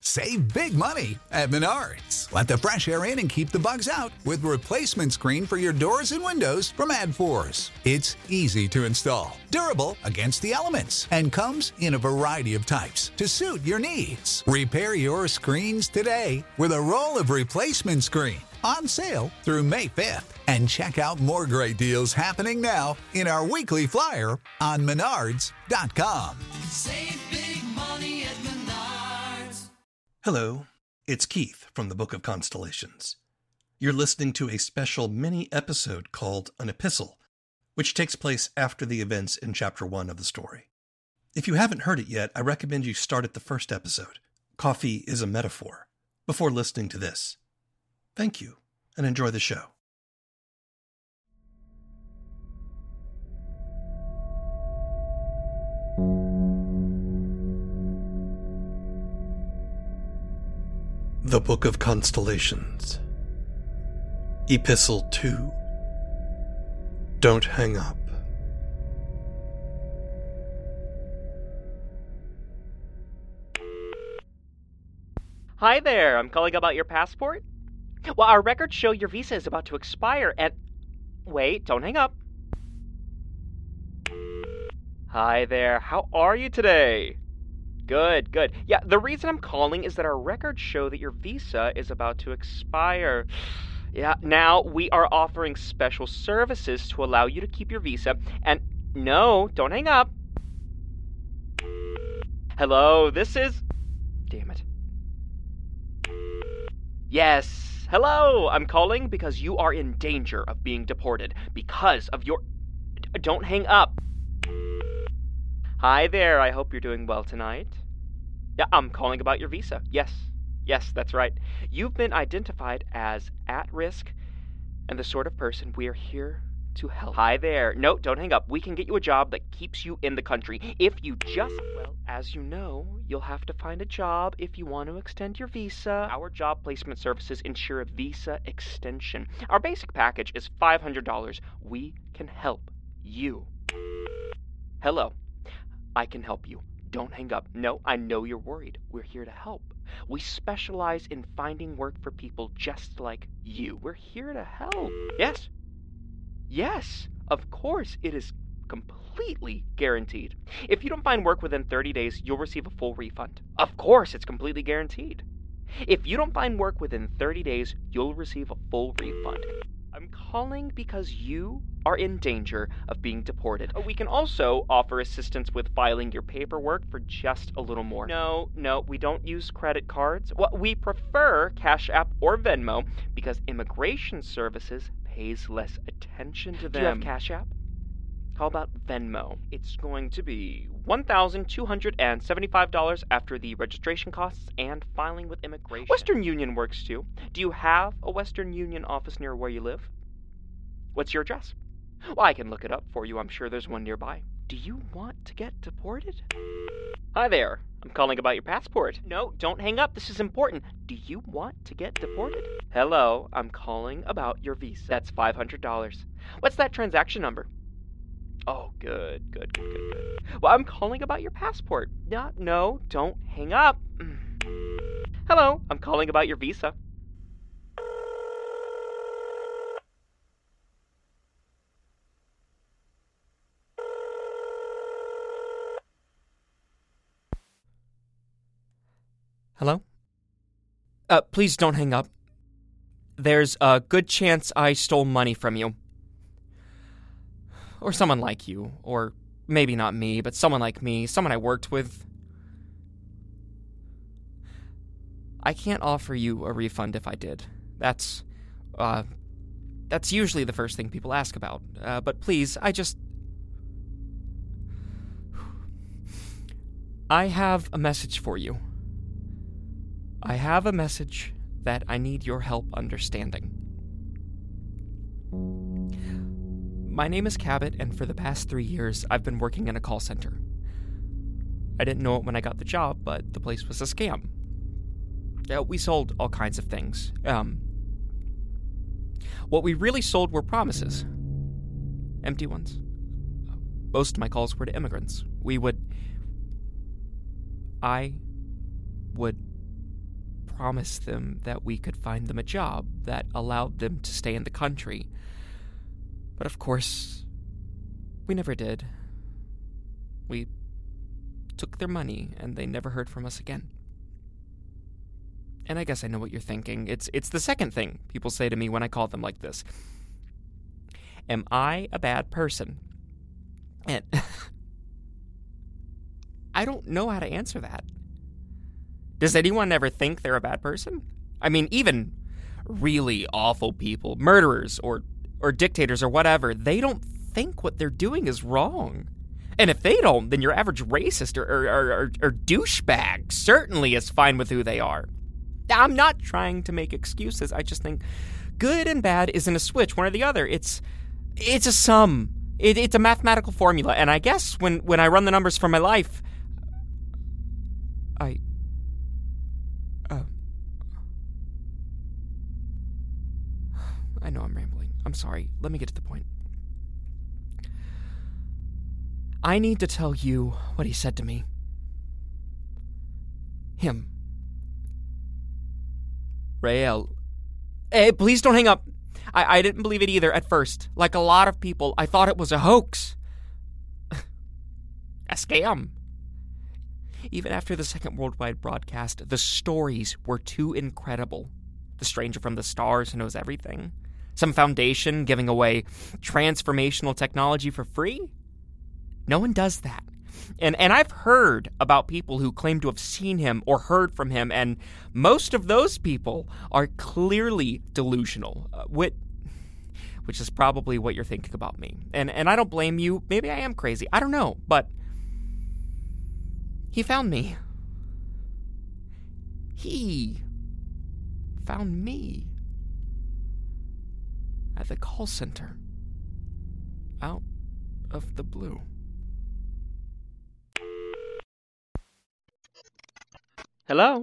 Save big money at Menards. Let the fresh air in and keep the bugs out with replacement screen for your doors and windows from AdForce. It's easy to install, durable against the elements, and comes in a variety of types to suit your needs. Repair your screens today with a roll of replacement screen on sale through May 5th. And check out more great deals happening now in our weekly flyer on Menards.com. Save big money at Menards. Hello, it's Keith from the Book of Constellations. You're listening to a special mini-episode called An Epistle, which takes place after the events in Chapter 1 of the story. If you haven't heard it yet, I recommend you start at the first episode, Coffee is a Metaphor, before listening to this. Thank you, and enjoy the show. The Book of Constellations. Epistle 2. Don't hang up. Hi there, I'm calling about your passport. Well, our records show your visa is about to expire and... Wait, don't hang up. Hi there, how are you today? Good, good. Yeah, the reason I'm calling is that our records show that your visa is about to expire. Yeah, now we are offering special services to allow you to keep your visa, and no, don't hang up. Hello, this is... Damn it. Yes, hello, I'm calling because you are in danger of being deported because of your... Don't hang up. Hi there, I hope you're doing well tonight. Yeah, I'm calling about your visa. Yes, that's right. You've been identified as at risk and the sort of person we are here to help. Hi there. No, don't hang up. We can get you a job that keeps you in the country. If you just... Well, as you know, you'll have to find a job if you want to extend your visa. Our job placement services ensure a visa extension. Our basic package is $500. We can help you. Hello. I can help you. Don't hang up. No, I know you're worried. We're here to help. We specialize in finding work for people just like you. We're here to help. Yes. Yes, of course. It is completely guaranteed. If you don't find work within 30 days, you'll receive a full refund. Of course, it's completely guaranteed. If you don't find work within 30 days, you'll receive a full refund. I'm calling because you are in danger of being deported. We can also offer assistance with filing your paperwork for just a little more. No, we don't use credit cards. Well, we prefer Cash App or Venmo because immigration services pays less attention to them. Do you have Cash App? How about Venmo? It's going to be $1,275 after the registration costs and filing with immigration. Western Union works too. Do you have a Western Union office near where you live? What's your address? Well, I can look it up for you. I'm sure there's one nearby. Do you want to get deported? Hi there. I'm calling about your passport. No, don't hang up. This is important. Do you want to get deported? Hello. I'm calling about your visa. That's $500. What's that transaction number? Oh, good. Well, I'm calling about your passport. No, don't hang up. Hello, I'm calling about your visa. Hello? Please don't hang up. There's a good chance I stole money from you. Or someone like you, or maybe not me, but someone like me, someone I worked with. I can't offer you a refund if I did. That's usually the first thing people ask about. But please, I have a message for you. I have a message that I need your help understanding. My name is Cabot, and for the past 3 years, I've been working in a call center. I didn't know it when I got the job, but the place was a scam. We sold all kinds of things. What we really sold were promises. Empty ones. Most of my calls were to immigrants. I would promised them that we could find them a job that allowed them to stay in the country. But of course, we never did. We took their money, and they never heard from us again. And I guess I know what you're thinking. It's the second thing people say to me when I call them like this. Am I a bad person? And I don't know how to answer that. Does anyone ever think they're a bad person? I mean, even really awful people, murderers or dictators or whatever, they don't think what they're doing is wrong. And if they don't, then your average racist or douchebag certainly is fine with who they are. I'm not trying to make excuses. I just think good and bad isn't a switch, one or the other. It's a sum. It's a mathematical formula. And I guess when I run the numbers for my life, I know I'm rambling. I'm sorry. Let me get to the point. I need to tell you what he said to me. Him. Rael. Hey, please don't hang up. I didn't believe it either at first. Like a lot of people, I thought it was a hoax. A scam. Even after the second worldwide broadcast, the stories were too incredible. The stranger from the stars who knows everything. Some foundation giving away transformational technology for free? No one does that. And I've heard about people who claim to have seen him or heard from him, and most of those people are clearly delusional, which is probably what you're thinking about me. And I don't blame you. Maybe I am crazy. I don't know. But he found me. He found me at the call center, out of the blue. Hello?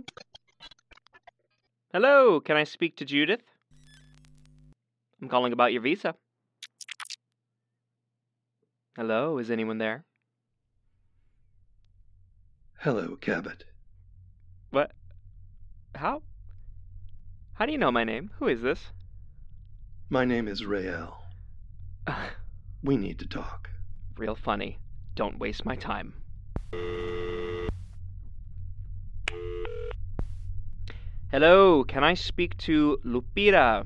Hello, can I speak to Judith? I'm calling about your visa. Hello, is anyone there? Hello, Cabot. What? How do you know my name? Who is this? My name is Rael. We need to talk. Real funny. Don't waste my time. Hello, can I speak to Lupita?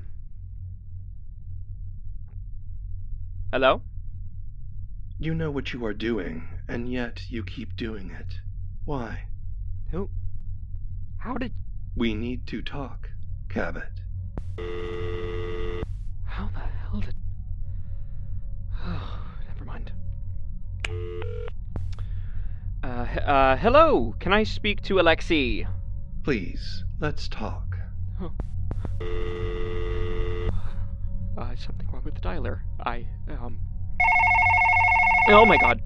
Hello? You know what you are doing, and yet you keep doing it. Why? Who? How did... We need to talk, Cabot. How the hell did... Oh, never mind. Hello, can I speak to Alexei? Please, let's talk. Oh. Something wrong with the dialer. Oh my god.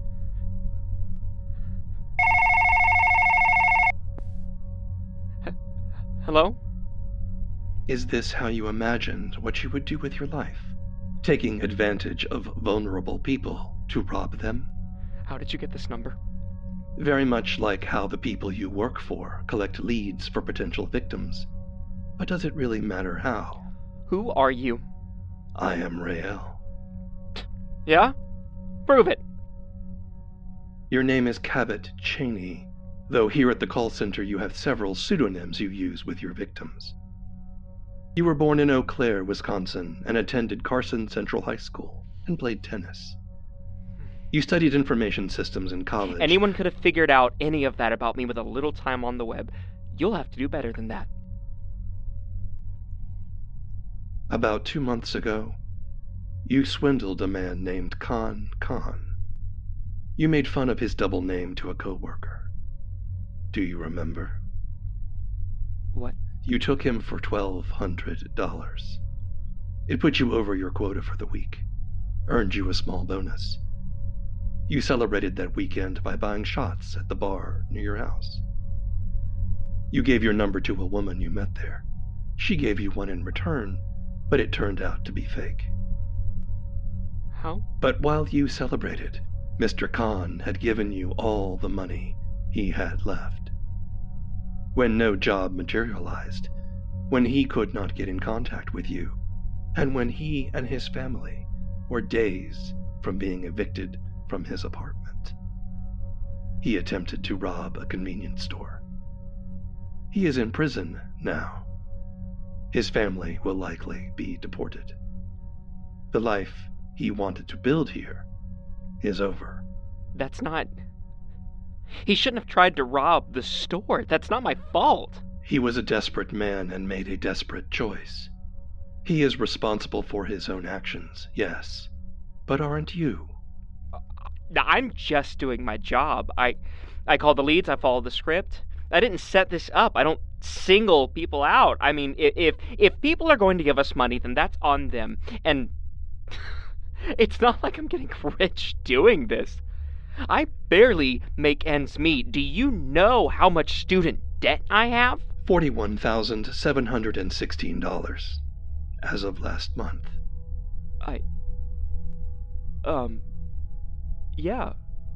Hello? Is this how you imagined what you would do with your life? Taking advantage of vulnerable people to rob them? How did you get this number? Very much like how the people you work for collect leads for potential victims. But does it really matter how? Who are you? I am Rael. Yeah? Prove it. Your name is Cabot Cheney, though here at the call center you have several pseudonyms you use with your victims. You were born in Eau Claire, Wisconsin, and attended Carson Central High School, and played tennis. You studied information systems in college. Anyone could have figured out any of that about me with a little time on the web. You'll have to do better than that. About 2 months ago, you swindled a man named Khan Khan. You made fun of his double name to a coworker. Do you remember? What? You took him for $1,200. It put you over your quota for the week, earned you a small bonus. You celebrated that weekend by buying shots at the bar near your house. You gave your number to a woman you met there. She gave you one in return, but it turned out to be fake. How? But while you celebrated, Mr. Khan had given you all the money he had left. when no job materialized, when he could not get in contact with you, and when he and his family were days from being evicted from his apartment. He attempted to rob a convenience store. He is in prison now. His family will likely be deported. The life he wanted to build here is over. That's not... He shouldn't have tried to rob the store. That's not my fault. He was a desperate man and made a desperate choice. He is responsible for his own actions, yes. But aren't you? I'm just doing my job. I call the leads, I follow the script. I didn't set this up. I don't single people out. I mean, if people are going to give us money, then that's on them. And it's not like I'm getting rich doing this. I barely make ends meet. Do you know how much student debt I have? $41,716 as of last month. Yeah.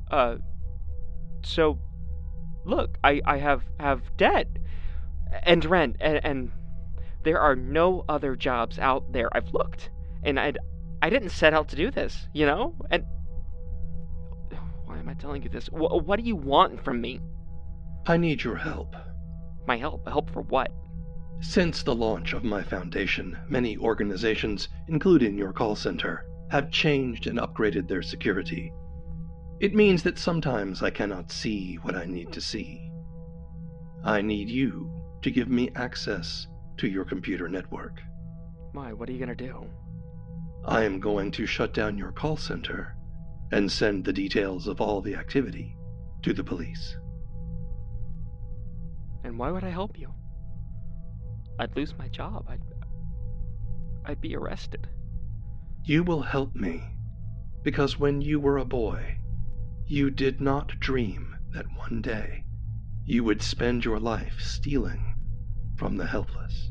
So, look, I have debt and rent, and there are no other jobs out there. I've looked, and I didn't set out to do this, you know? And why am I telling you this? What do you want from me? I need your help. My help? Help for what? Since the launch of my foundation, many organizations, including your call center, have changed and upgraded their security. It means that sometimes I cannot see what I need to see. I need you to give me access to your computer network. Why, what are you gonna do? I am going to shut down your call center and send the details of all the activity to the police. And why would I help you? I'd lose my job. I'd be arrested. You will help me because when you were a boy, you did not dream that one day you would spend your life stealing from the helpless.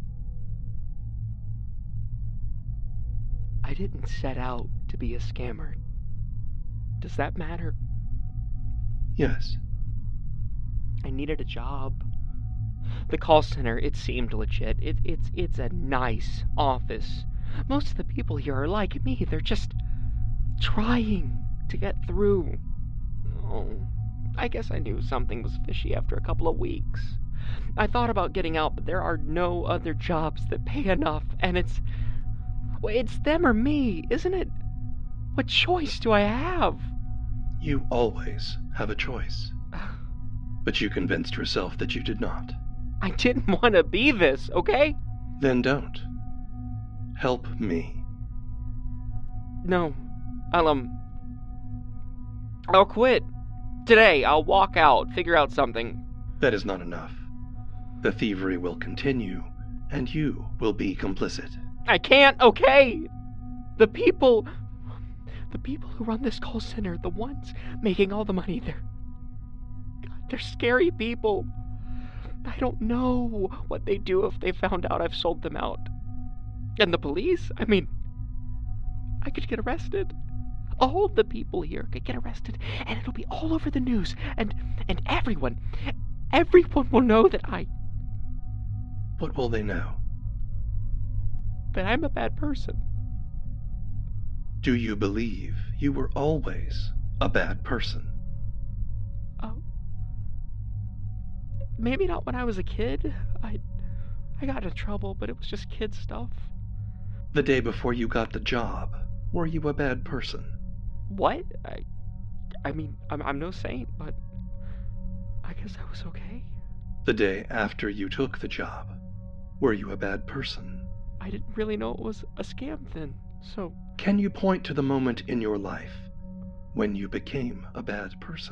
I didn't set out to be a scammer. Does that matter? Yes. I needed a job. The call center, it seemed legit. It's a nice office. Most of the people here are like me. They're just trying to get through. Oh, I guess I knew something was fishy after a couple of weeks. I thought about getting out, but there are no other jobs that pay enough, and it's them or me, isn't it? What choice do I have? You always have a choice. But you convinced yourself that you did not. I didn't want to be this, okay? Then don't. Help me. No. I'll quit. Today, I'll walk out, figure out something. That is not enough. The thievery will continue, and you will be complicit. I can't, okay? The people who run this call center, the ones making all the money, they're scary people. I don't know what they'd do if they found out I've sold them out. And the police? I mean, I could get arrested. All the people here could get arrested, and it'll be all over the news, and everyone will know that What will they know? that I'm a bad person. Do you believe you were always a bad person? Oh. Maybe not when I was a kid. I got into trouble, but it was just kid stuff. The day before you got the job, were you a bad person? What? I mean, I'm no saint, but I guess I was okay. The day after you took the job, were you a bad person? I didn't really know it was a scam then, so... Can you point to the moment in your life when you became a bad person?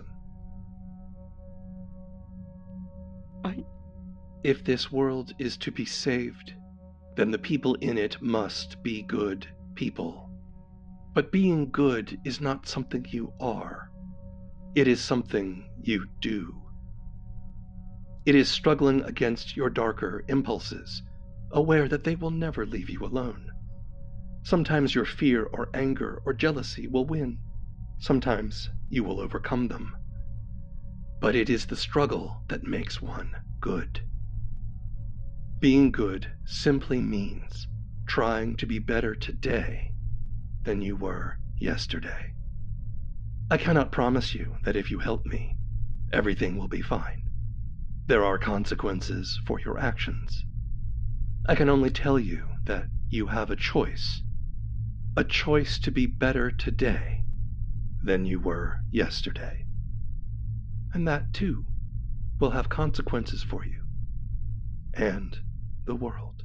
If this world is to be saved, then the people in it must be good people. But being good is not something you are. It is something you do. It is struggling against your darker impulses, aware that they will never leave you alone. Sometimes your fear or anger or jealousy will win. Sometimes you will overcome them. but it is the struggle that makes one good. Being good simply means trying to be better today than you were yesterday. I cannot promise you that if you help me, everything will be fine. There are consequences for your actions. I can only tell you that you have a choice to be better today than you were yesterday. And that, too, will have consequences for you and the world.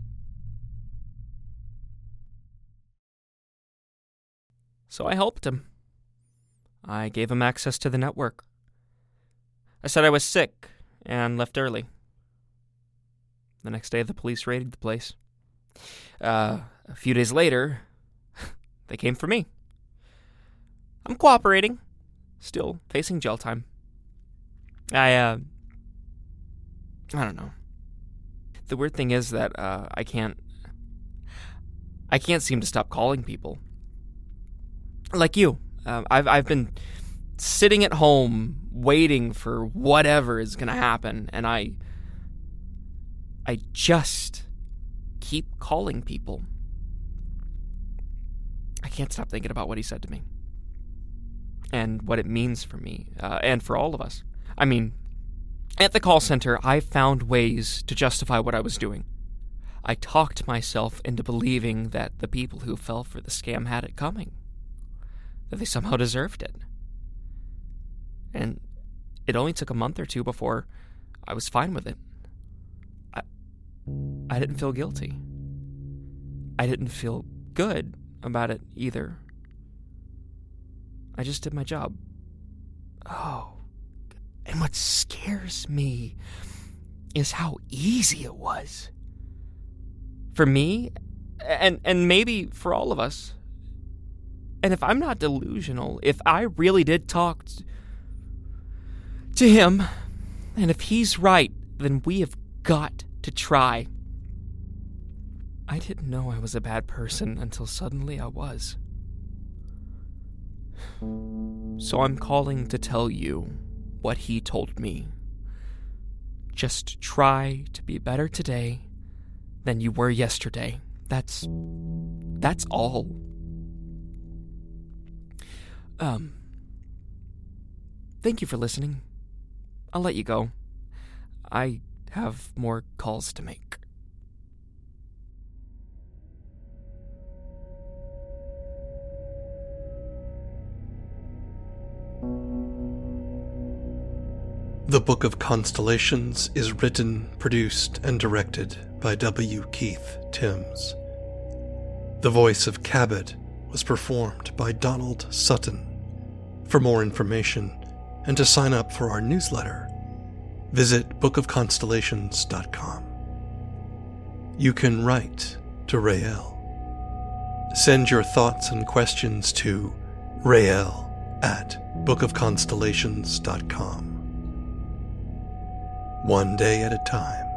So I helped him. I gave him access to the network. I said I was sick and left early. The next day, the police raided the place. A few days later, they came for me. I'm cooperating, still facing jail time. I don't know. The weird thing is that I can't seem to stop calling people. Like you. I've been sitting at home waiting for whatever is going to happen, and I just keep calling people. I can't stop thinking about what he said to me and what it means for me and for all of us. I mean, at the call center, I found ways to justify what I was doing. I talked myself into believing that the people who fell for the scam had it coming, that they somehow deserved it. And it only took a month or two before I was fine with it. I didn't feel guilty. I didn't feel good about it either. I just did my job. Oh, and what scares me is how easy it was. For me, and maybe for all of us. And if I'm not delusional, if I really did talk to him, and if he's right, then we have got to try. I didn't know I was a bad person until suddenly I was. So I'm calling to tell you what he told me. Just try to be better today than you were yesterday. That's all. Thank you for listening. I'll let you go. I have more calls to make. The Book of Constellations is written, produced, and directed by W. Keith Timms. The voice of Cabot was performed by Donald Sutton. For more information and to sign up for our newsletter, visit bookofconstellations.com. You can write to Rael. Send your thoughts and questions to rael@bookofconstellations.com. One day at a time.